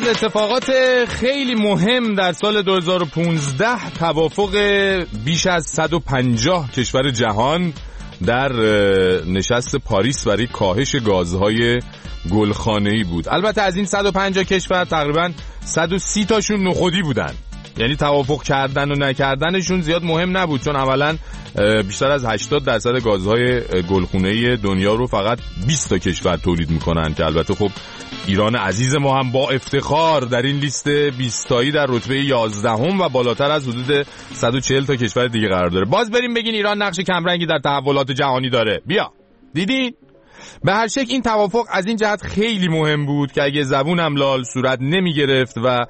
از اتفاقات خیلی مهم در سال دو هزار و پانزده توافق بیش از صد و پنجاه کشور جهان در نشست پاریس برای کاهش گازهای گلخانه‌ای بود. البته از این صد و پنجاه کشور تقریباً صد و سی تاشون نخودی بودن، یعنی توافق کردن و نکردنشون زیاد مهم نبود، چون اولا بیشتر از هشتاد درصد گازهای گلخانه‌ای دنیا رو فقط بیست تا کشور تولید میکنن که البته خب ایران عزیز ما هم با افتخار در این لیست بیست تایی در رتبه یازدهم و بالاتر از حدود صد و چهل تا کشور دیگه قرار داره. باز بریم بگین ایران نقش کمرنگی در تحولات جهانی داره. بیا دیدین؟ به هر شکل این توافق از این جهت خیلی مهم بود که اگه زبونم لال صورت نمی گرفت و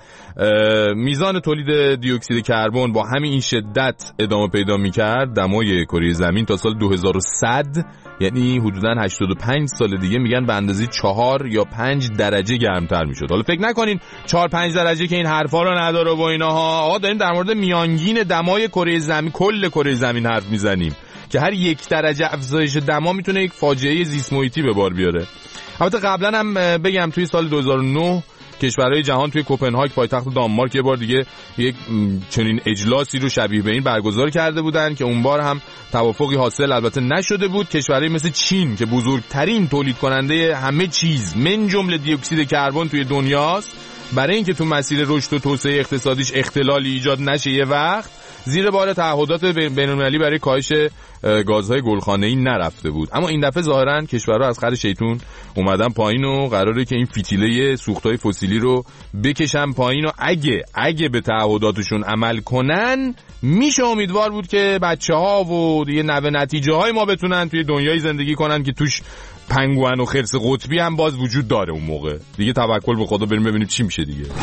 میزان تولید دی اکسید کربن با همین این شدت ادامه پیدا می کرد، دمای کره زمین تا سال دو هزار و صد یعنی حدوداً هشتاد و پنج سال دیگه میگن به اندازه چهار یا پنج درجه گرمتر میشد. حالا فکر نکنین چهار پنج درجه که این حرفا رو نداره و ایناها، آقا داریم در مورد میانگین دمای کره زمین، کل کره زمین حرف میزنیم که هر یک درجه افزایش دما میتونه یک فاجعه زیست محیطی به بار بیاره. البته قبلا هم بگم توی سال دو هزار و نه کشورهای جهان توی کوپنهاگ پایتخت دانمارک یه بار دیگه یک چنین اجلاسی رو شبیه به این برگزار کرده بودن که اون بار هم توافقی حاصل البته نشده بود. کشورهای مثل چین که بزرگترین تولید کننده همه چیز من جمله دی اکسید کربن توی دنیاست، برای اینکه تو مسیر رشد و توسعه اقتصادیش اختلالی ایجاد نشه یه وقت زیر بار تعهدات بین‌المللی برای کاهش گازهای گلخانه‌ای نرفته بود. اما این دفعه ظاهراً کشورها از خر شیطون اومدن پایین و قراره که این فتیله سوختهای فسیلی رو بکشن پایین و اگه اگه به تعهداتشون عمل کنن میشه امیدوار بود که بچه‌ها و دیگه نوه نتیجه های ما بتونن توی دنیای زندگی کنن که توش پنگوئن و خرس قطبی هم باز وجود داره. اون موقع دیگه توکل به خدا، بریم ببینیم چی میشه دیگه.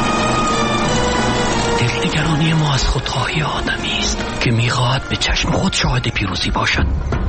دلنگرانی ما از خودخواهی آدمی است که میخواهد به چشم خود شاهد پیروزی باشد.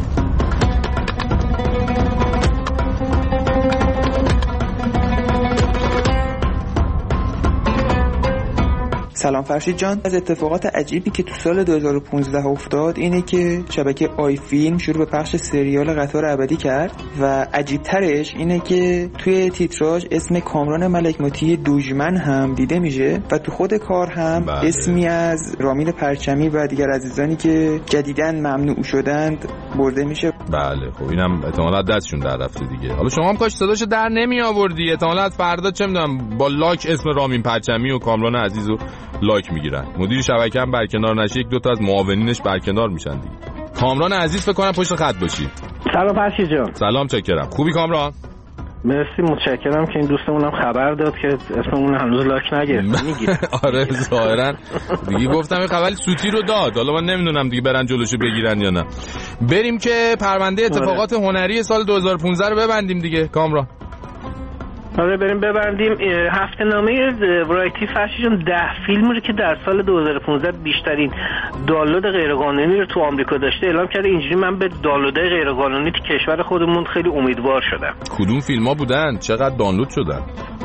سلام فرشید جان. از اتفاقات عجیبی که تو سال دو هزار و پانزده افتاد اینه که شبکه آی فیلم شروع به پخش سریال قطار ابدی کرد و عجیب ترش اینه که توی تیتراژ اسم کامران ملک‌مطیع دوژمن هم دیده میشه و تو خود کار هم بله. اسمی از رامین پرچمی و دیگر عزیزانی که جدیداً ممنوع شدند برده میشه. بله خب اینم احتمالاً دستشون در رفته دیگه. حالا شما هم کاش صداشو در نمی آوردی، احتمالاً فردا چه میدونم با لاک اسم رامین پرچمی و کامران عزیزو لایک میگیرن. مدیر شبکه هم برکنار نشه یک دو تا از معاونینش برکنار میشن دیگه. کامران عزیز فکر کنم پشت خط باشی. سلام فرشید جان. سلام چکرم. خوبی کامران؟ مرسی متشکرم که این دوستمونم خبر داد که اسممون هنوز لاک نگرفت. میگیره. آره ظاهرا دیگه گفتم این خبر سوتی رو داد. حالا من نمیدونم دیگه برن جلوشو بگیرن یا نه. بریم که پرونده اتفاقات هنری سال دو هزار و پانزده رو ببندیم دیگه کامران. آره بریم ببندیم. هفته نامه ورایتی فرشیدون ده فیلم رو که در سال دو هزار و پانزده بیشترین دانلود غیرقانونی رو تو آمریکا داشته اعلام کرده. اینجوری من به دانلودهای غیرقانونی تو کشور خودمون خیلی امیدوار شدم. کدوم فیلم‌ها بودن؟ چقدر دانلود شدن؟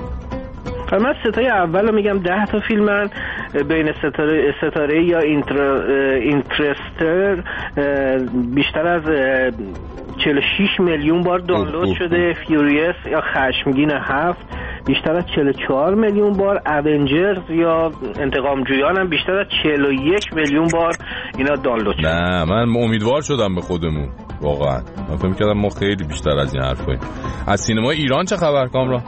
من ستای اول رو میگم ده تا فیلمن بین ستاره ستاره یا اینتر اینترستر بیشتر از چهل و شش میلیون بار دانلود شده. فیوریس یا خشمگین هفت بیشتر از چهل و چهار میلیون بار. اونجرز یا انتقام جویان هم بیشتر از چهل و یک میلیون بار اینا دانلود شده. نه من امیدوار شدم به خودمون واقعا. من فکر می‌کردم ما خیلی بیشتر از این حرفاییم. از سینمای ایران چه خبر کامران؟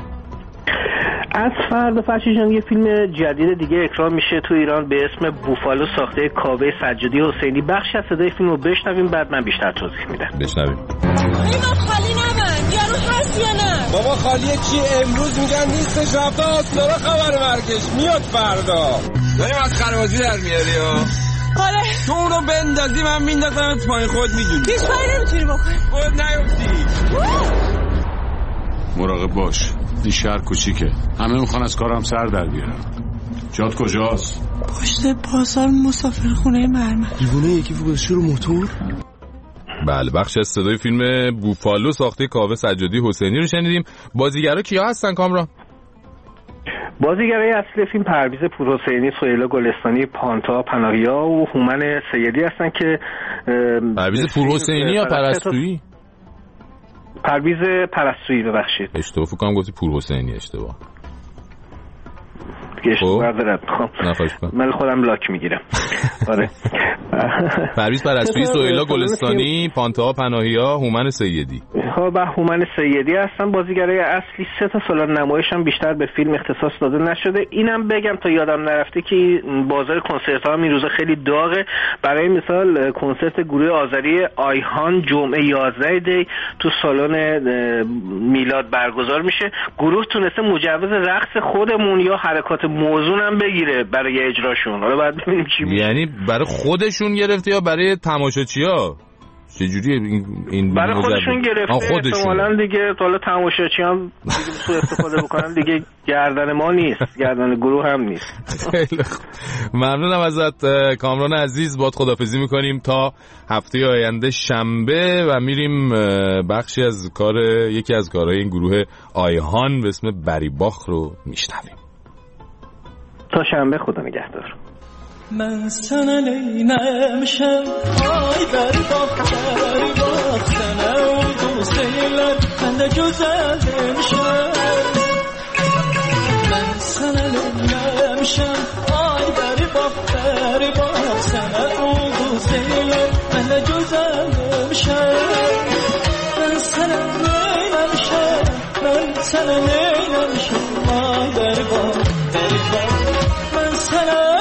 از فردا فرشیدون یه فیلم جدید دیگه اکران میشه تو ایران به اسم بوفالو ساخته کاوه سجادی حسینی. بخشی از صدای فیلمو بشنویم بعد من بیشتر توضیح میدم. بشنویم. اینا خالی نمن یارو هست یا نه؟ بابا خالیه چی؟ امروز میگن نیستش رفته آستارا خبر مرگش میاد فردا. داریم از خربازی در میاری ها. آره تو اونو بندازی من میندازمت پایین خود میدونی. هیچ کاری نمیتونی بکنی. خود نیفتی. مراقب باش. این شهر کوچیکه. همه میخوان از کارم سر در بیارن. جات کجاست؟ پشت بازار مسافرخونه مرمر. دیوونه یکی گذاشته رو موتور؟ بله بخش از صدای فیلم بوفالو ساخته کاوه سجادی حسینی رو شنیدیم. بازیگرا کیا هستن کامران؟ بازیگرای اصلی فیلم پرویز پورحسینی، سهیلا گلستانی، پانتا پناهیا و هومن سیدی هستن که پرویز پورحسینی یا پرستویی؟ پرویز پرستویی ببخشید. اشتباه فکر کنم گفتی پورحسینی اشتباه. دیگه معذرت میخوام من خودم لاک میگیرم. آره پرویز پرستویی، سهیلا گلستانی، پانتها پناهی‌ها، هومن سیدی. ها و هومن سیدی هستن بازیگرای اصلی. سه تا سالن نمایش هم بیشتر به فیلم اختصاص داده نشده. اینم بگم تا یادم نرفته که بازار کنسرت ها هم این روزا خیلی داغه. برای مثال کنسرت گروه آذری آیهان جمعه یازده دی تو سالن میلاد برگزار میشه. گروه تونسته مجوز رقص خودمون یا حرکات موزون هم بگیره برای اجراشون. حالا بعد ببینیم چی میشه. یعنی برای خودشون گرفته یا برای تماشاچی‌ها؟ چجوریه این این برای خودشون گرفته. احتمالاً دیگه حالا تماشاچی هم دیگه سوء استفاده بکنن دیگه. گردن ما نیست، گردن گروه هم نیست. ممنونم ازت کامران عزیز. باد خداحافظی میکنیم تا هفته آینده شنبه و میریم بخشی از کار یکی از کارهای این گروه آیهان به اسم بریباخ رو میشنویم. تا شنبه، خدا نگهدار. من سنه نمیشم آی بری باخت بری باخت سنه و دوست ایلان من جزل نمیشم. من سنه نمیشم آی بری باخت بری باخت سنه و دوست ایلان من جزل نمیشم. من سنه نمیشم من سنه نمیشم آی بری باخت بری باخت من سنه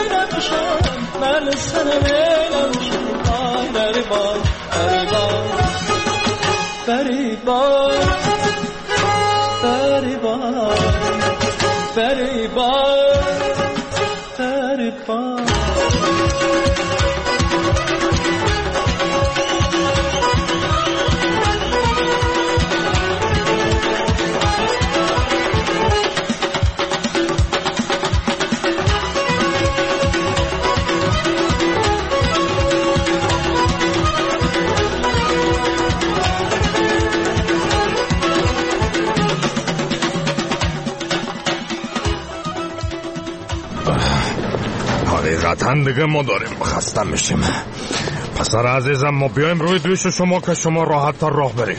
من سنه نمیشم آی بری باخت بری باخت بری باخت بری باخت بری باخت بری باخت. حقیقتا دیگه ما داریم خسته میشیم. پسر عزیزم ما بیایم روی دوش شما که شما راحت تر راه برید.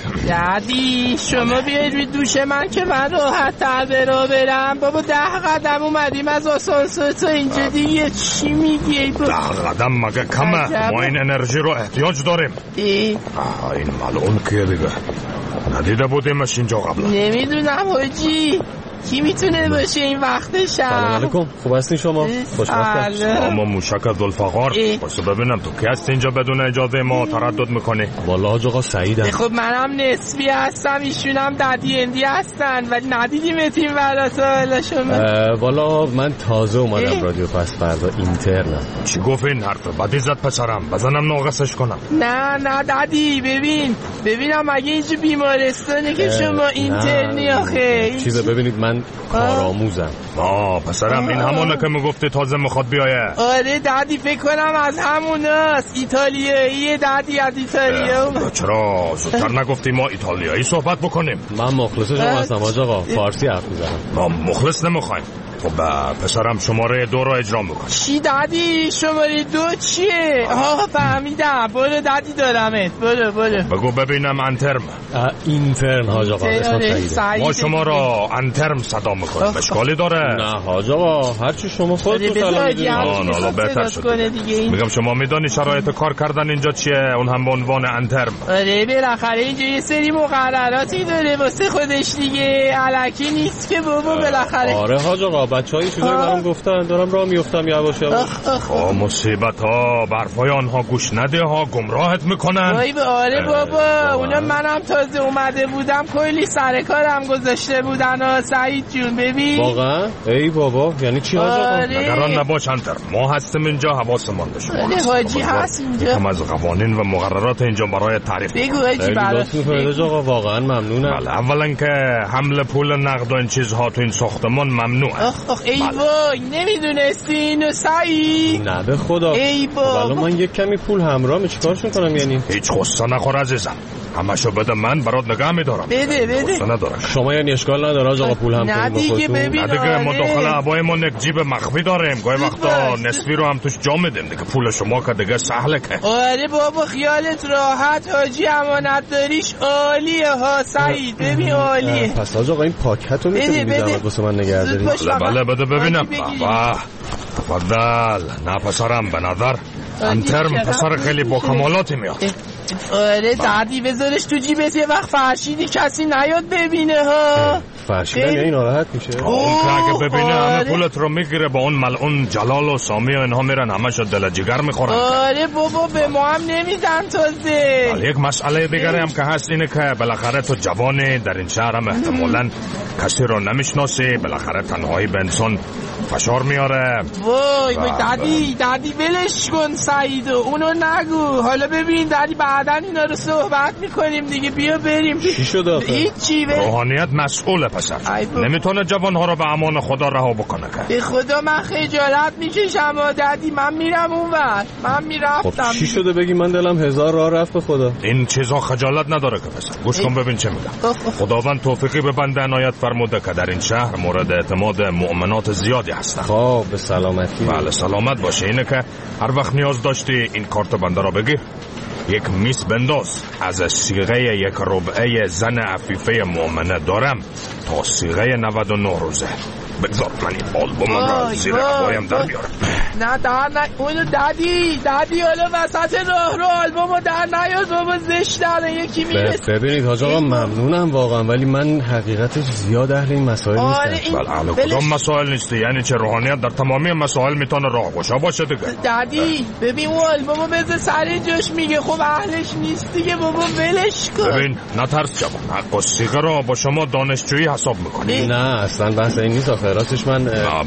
دادی شما بیاید روی دوش من که من راحت تر برا برم. بابا ده قدم اومدیم از آسانسور تا اینجا دیگه. چی میگی؟ ده قدم مگه کمه؟ ما این انرژی رو احتیاج داریم. ای آه این ملعون کیه دیگه؟ ندیده بودیمش اینجا قبلا؟ نمیدونم حاجی کی میتونه باشه این وقت شب. سلام علیکم، خوب هستین شما؟ خوشبخت. اما موشک ذوالفقار واسه ببینم تو کی هستی اینجا بدون اجازه ما تردد میکنی؟ والا حاج آقا سعیدم. خب منم نسبی هستم، ایشونم ددی اندی هستن و ندیدیم تیم برات شما. والا من تازه اومدم رادیو پس فردا اینترنم. چی گفت این حرف؟ بدی زد پسرم، بزنم ناقصش کنم. نه نه ددی ببین ببینم اگه اینجا بیمارستانه که شما اینترنی آخه چیزه. ببینید من کارآموزم. آه پسرم این همونه که میگفتی تازه میخواد بیایه. آره ددی فکر کنم از هموناست، ایتالیایی. ددی از ایتالیا. چرا زودتر نگفتی ما ایتالیایی صحبت بکنیم؟ من مخلص شما هستم حاج آقا، فارسی حرف میزنم. ما مخلص نمیخوایم. خب پسرم شماره دو رو اجرا میکنم. چی ددی؟ شماره دو چیه؟ آها فهمیدم. برو ددی دارمت. برو برو بگو ببینم. انترم. اینترن حاج آقا اسم سعیده. ما شما را انترم صدا میکنیم. اشکالی داره؟ نه حاج آقا هرچی شما خودتون سلام میدونید. حالا بهتر شد. میگم شما میدونی شرایط کار کردن اینجا چیه؟ اون هم به عنوان انترم. آره بالاخره اینجا یه سری مقرراتی داره واسه خودش دیگه. الکی نیست که بابا بالاخره. آره حاج آقا بچه‌های چیزایی برام گفتن، دارم راه میافتم یواش یواش. آ مصیبت ها برفای آنها گوش نده ها، گمراهت میکنن. وای آره بابا اونا منم تازه اومده بودم کلی سر کارم گذاشته بودن ها سعید جون. ببین واقعا ای بابا یعنی چی حاج آقا؟ نگران نباش انتر، ما هستیم اینجا، حواسمون باشه. آره حاجی هست اینجا. کم از قوانین و مقررات اینجا برای تعریف بگو حاجی برات. آقا واقعا ممنونم. بله اولا که حمل پول نقد و این چیزها تو این ساختمان ممنوعه. اخ اخ ای وای نمیدونستی اینو سعید؟ نه به خدا. ای بابا ولی من یک کمی پول همراهم چیکارشون کنم یعنی؟ هیچ غصه نخور عزیزم، همشو بده من برات نگه میدارم. بده بده. غصه نداره. شما یعنی اشکال نداره آقا پول هم نه دیگه ببین. نه دیگه ما داخل عبایمون یک جیب مخفی داریم، گاهی وقتا نصفی رو هم توش جا میدیم دیگه. پول شما که دیگه سهله که. آره بابا خیالت راحت حاجی، امانت داریش عالیه ها سعید. ببین عالیه. پس آقا این پاکتو میتونی میذارم واسه من نگه داری؟ بله بله بده ببینم. بابا تفضل. نه پسرم به نظر انترم پسر خیلی با کمالاتی میاد. آره دردی بذارش تو جیبت، یه وقت فرشیدی کسی نیاد ببینه ها. فرشیدن یعنی ناراحت میشه؟ اون که اگه ببینه همه پولت رو میگیره، با اون ملعون جلال و سامی و اینها میرن همه شد دل جگر میخورن. آره بابا به ما هم نمیدن تازه. ولی یک مسئله دیگری هم که هست اینه که بالاخره تو جوانی در این شهر هم احتمالاً کسی رو نمیشناسی، بالاخره تنهایی به انسان فشار میاره. وای وای دادی دادی ولش کن سعیدو، اونو نگو. حالا ببین دادی بعداً اینا رو صحبت میکنیم دیگه، بیا بریم. چی شد آخه؟ هیچی. روحانیت مسئوله پسر، نمیتونه جوانها رو به امان خدا رها بکنه. به خدا من خجالت میکشم و دادی، من میرم اونور، من میرفتم. خب چی شده بگی؟ من دلم هزار راه رفت به خدا. این چیزا خجالت نداره که پسر. گوش کن ببین چه میگم. خداوند توفیقی به بنده عنایت فرموده که در این شهر مورد اعتماد مؤمنات زیادی هستن. خب به سلامتی. بله سلامت باشه. اینه که هر وقت نیاز داشتی این کارت بنده را بگیر، یک میس بنداز، از صیغه یک ربعه زن عفیفه مؤمنه دارم تا صیغه نود و نه روزه. بگذار من این آلبوم را زیر هوایم در بیارم. نه در نه اونو دادی دادی حالا وسط راه رو آلبومو در نیاد بابا، زشتانه یکی میرسه. ببینید حاج آقا ممنونم واقعا، ولی من حقیقتش زیاد اهل این مسائل نیستم. بله اهل کدام مسائل نیستی؟ یعنی چه روحانیت در تمامی مسائل میتونه راهگشا باشه دیگه. دادی ببین اون آلبومو بذار سر جاش، میگه خب اهلش نیست دیگه بابا، ولش کن. ببین نترس جوان، حق و صیغه را با شما دانشجویی حساب میکنی. نه اصلا بحث این نیست آخه، راستش من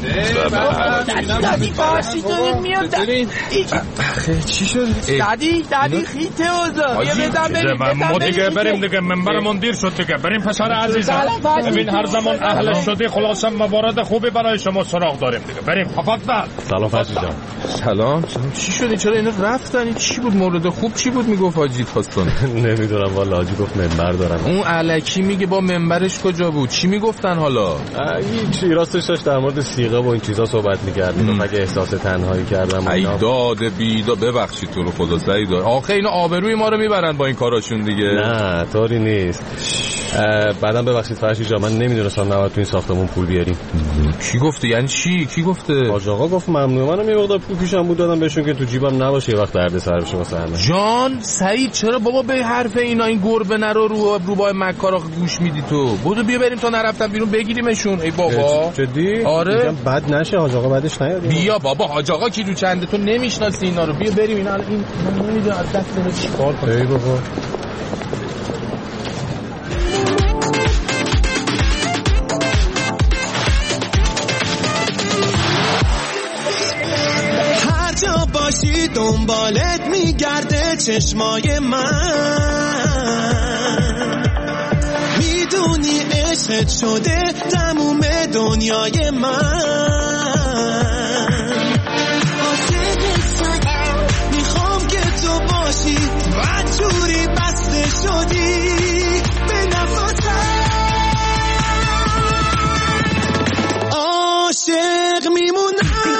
دادی باشی تو میاد. آخه چی شد؟ دادی دادی خیته اوزا بیا بدم بریم. ما دیگه بریم دیگه، منبرمون دیر شد دیگه. بریم پسر عزیزم، ببین هر زمان اهل شدی خلاصا موارد خوبی برای شما سراغ داریم دیگه. بریم. تفضل. سلام فرشی جان. سلام. چی شد؟ چرا اینا رفتن؟ چی بود مورد خوب؟ چی بود میگفت حاجی خواستن؟ نمیدونم والله، حاجی گفت منبر دارن. اون الکی میگه با منبرش کجا بود؟ چی میگفتن حالا؟ هیچ، راستش داشت در مورد صیغه و این چیزا صحبت می‌کردیم. مگه احساس تنهایی کردم ای داد بیدا. ببخشید تو رو خدا سعید، آخه اینا آبروی ما رو میبرن با این کاراشون دیگه. نه طوری نیست. بعدم ببخشید فرشی جان، من نمیدونستم نباید تو این ساختمون پول بیاریم. کی گفته؟ یعنی چی؟ کی گفته؟ حاج آقا گفت ممنون. منم یه مقدار پول پیشم بود دادم بهشون که تو جیبم نباشه یه وقت درد سر بشه واسه همه. جان سعید چرا بابا به حرف اینا این گربه نرو رو روبای مکارا گوش میدی تو؟ بودو بیا بریم تا نرفتم بیرون بگیریمشون. ای بابا جدی؟ آره بد نشه حاج آقا، بعدش نیاد. بیا بابا حاج آقا کی دو چنده؟ تو نمیشناسی اینا رو. بیا بریم. اینا این من نمیدونم از دست اینا چیکار کنم. ای بابا هر جا باشی دنبالت میگرده چشمای من، میدونی عشقت شده تموم دنیای من. و جوری بسته شدی به نفسم، عاشق میمونم.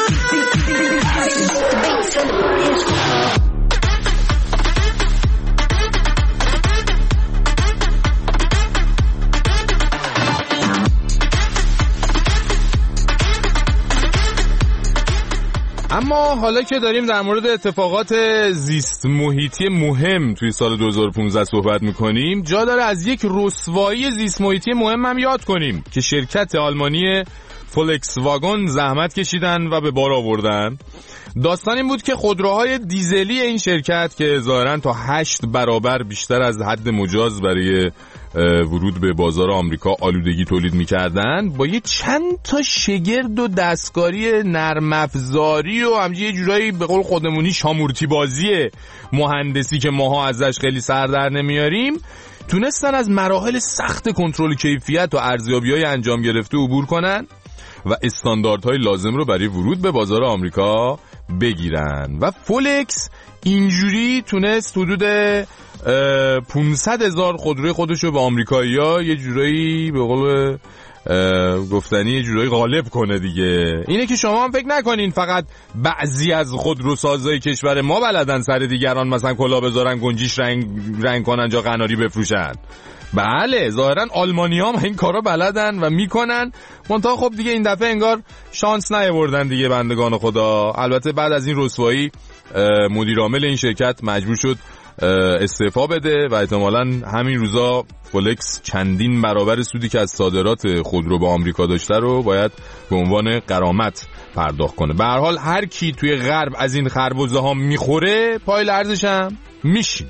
اما حالا که داریم در مورد اتفاقات زیست محیطی مهم توی سال دو هزار و پانزده صحبت میکنیم، جا داره از یک رسوایی زیست محیطی مهم هم یاد کنیم که شرکت آلمانی فولکس واگن زحمت کشیدن و به بار آوردن. داستان این بود که خودروهای دیزلی این شرکت که ظاهراً تا هشت برابر بیشتر از حد مجاز برای ورود به بازار آمریکا آلودگی تولید می‌کردن، با یه چند تا شگرد و دستکاری نرم افزاری و همچنین یه جورایی به قول خودمونی شامورتی بازی مهندسی که ماها ازش خیلی سر در نمیاریم، تونستن از مراحل سخت کنترل کیفیت و ارزیابی‌های انجام گرفته عبور کنن و استانداردهای لازم رو برای ورود به بازار آمریکا بگیرن. و فولکس اینجوری تونست حدود پانصد هزار خودروی خودش رو به آمریکایی‌ها یه جورایی به قول گفتنی یه جورایی غالب کنه دیگه. اینه که شما هم فکر نکنین فقط بعضی از خودروسازای کشور ما بلدن سر دیگران مثلا کلا بذارن، گنجیش رنگ رنگ کنن، جا قناری بفروشن. بله ظاهرا آلمانی‌ها هم این کارا بلدن و میکنن، منتها خب دیگه این دفعه انگار شانس نیاوردن دیگه بندگان خدا. البته بعد از این رسوایی مدیر عامل این شرکت مجبور شد استعفا بده و احتمالاً همین روزا فولکس چندین برابر سودی که از صادرات خودرو به آمریکا داشته رو باید به عنوان غرامت پرداخت کنه. به هر حال هر کی توی غرب از این خربزه ها میخوره پای لرزش هم میشینه.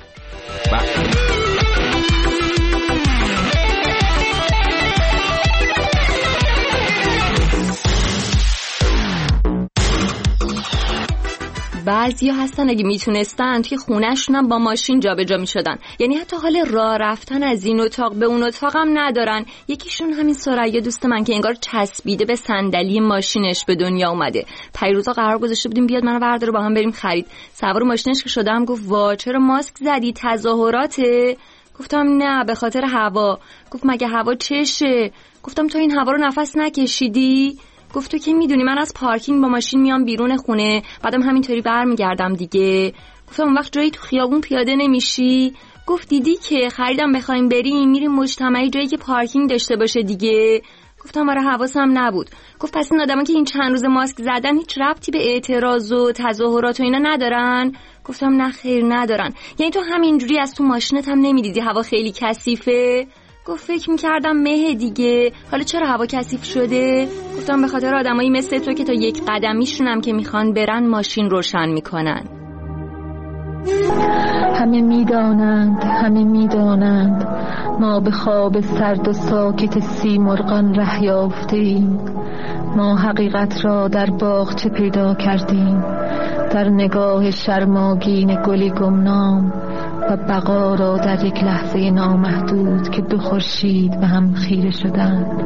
بعضیا هستن اگه میتونستن توی خونه‌شون هم با ماشین جابجا میشدن، یعنی حتی حال راه رفتن از این اتاق به اون اتاق هم ندارن. یکیشون همین سریا دوست من که انگار چسبیده به صندلی ماشینش به دنیا اومده. پیروزا قرار گذاشته بودیم بیاد منو برداره با هم بریم خرید. سوار ماشینش که شدم گفت وا چرا ماسک زدی، تظاهراته؟ گفتم نه به خاطر هوا. گفت مگه هوا چشه؟ گفتم تو این هوا رو نفس نکشیدی؟ گفت تو که میدونی من از پارکینگ با ماشین میام بیرون خونه، بعدم همینطوری برمیگردم دیگه. گفتم اون وقت جایی تو خیابون پیاده نمیشی؟ گفت دیدی که خریدم بخوایم بریم میریم مجتمعی جایی که پارکینگ داشته باشه دیگه. گفتم آره حواسم نبود. گفت پس این آدما که این چند روز ماسک زدن هیچ ربطی به اعتراض و تظاهرات و اینا ندارن؟ گفتم نه خیر ندارن. یعنی تو همینجوری از تو ماشینت هم نمیدیدی هوا خیلی کثیفه؟ گفت فکر میکردم مه دیگه. حالا چرا هوا کثیف شده؟ گفتم به خاطر آدمایی مثل تو که تا یک قدمیشونم که میخوان برن ماشین روشن میکنن. همه میدانند همه میدانند ما به خواب سرد و ساکت سیمرغان ره یافتیم. ما حقیقت را در باغچه پیدا کردیم، در نگاه شرماگین گلی گمنام، و بقا را در یک لحظه نامحدود که دو خورشید به هم خیره شدند.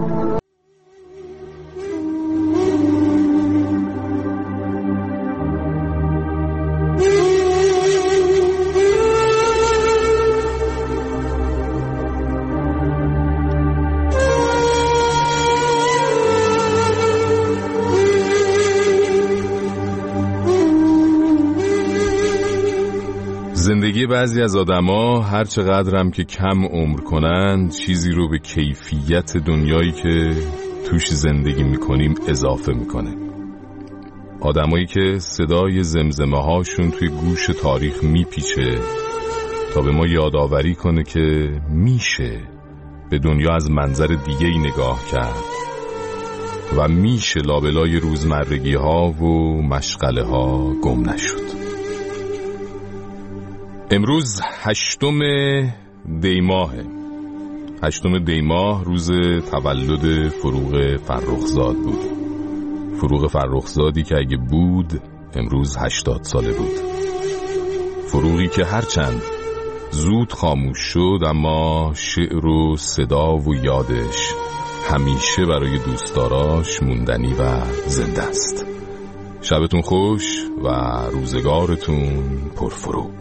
زندگی بعضی از آدما هر چقدر هم که کم عمر کنند چیزی رو به کیفیت دنیایی که توش زندگی میکنیم اضافه میکنه. آدمایی که صدای زمزمه هاشون توی گوش تاریخ میپیچه تا به ما یادآوری کنه که میشه به دنیا از منظر دیگه ای نگاه کرد و میشه لابلای روزمرگی ها و مشغله ها گم نشد. امروز هشتم دیماهه. هشتم دیماه روز تولد فروغ فرخزاد بود. فروغ فرخزادی که اگه بود امروز هشتاد ساله بود. فروغی که هرچند زود خاموش شد اما شعر و صدا و یادش همیشه برای دوستداراش موندنی و زنده است. شبتون خوش و روزگارتون پرفروغ.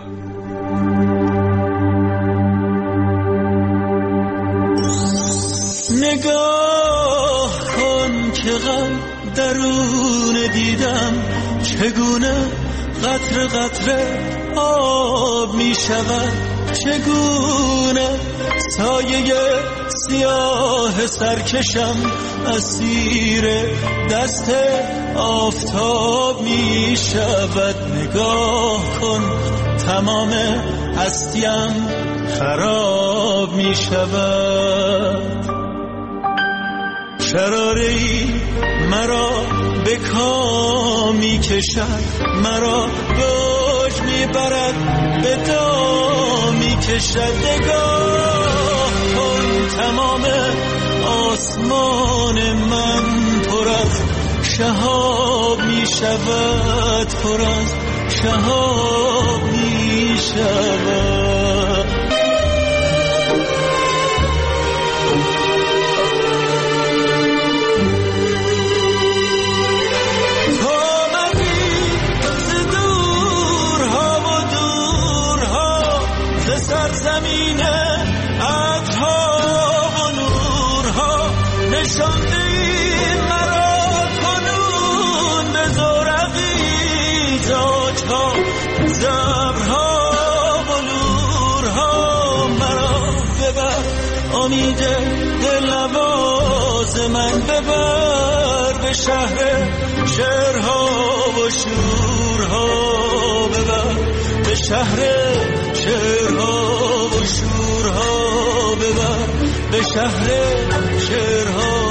نگاه کن که غم درون دیدم، چگونه قطره قطره آب می شود، چگونه سایه سیاه سرکشم اسیر دست آفتاب می شود. نگاه کن تمام هستیم خراب می شود. شراره‌ای مرا به کام می کشد، مرا به اوج می برد، به دام می کشد. نگاه کن تمام آسمان من پر از شهاب می شود، پر از شهاب می شود. زمین عطرها و نورها ها زبرها و لورها مرا ببر امید دلنواز من ببر به شهر شعرها و شورها ببر به شهر شعرها و شورها ببر به شهر شعرها